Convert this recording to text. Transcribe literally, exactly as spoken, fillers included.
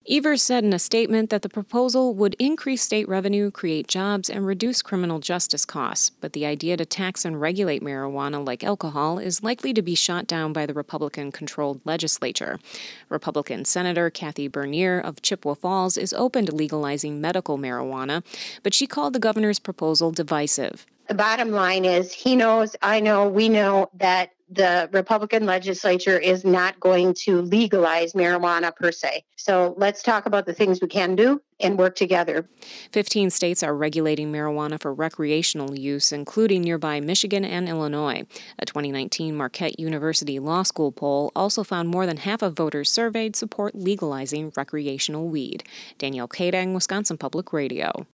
Evers said in a statement that the proposal would increase state revenue, create jobs, and reduce criminal justice costs. But the idea to tax and regulate marijuana like alcohol is likely to be shot down by the Republican-controlled legislature. Republican Senator Kathy Bernier of Chippewa Falls is open to legalizing medical marijuana, but she called the governor's proposal divisive. The bottom line is he knows, I know, we know that the Republican legislature is not going to legalize marijuana per se. So let's talk about the things we can do and work together. Fifteen states are regulating marijuana for recreational use, including nearby Michigan and Illinois. A twenty nineteen Marquette University Law School poll also found more than half of voters surveyed support legalizing recreational weed. Danielle Kadang, Wisconsin Public Radio.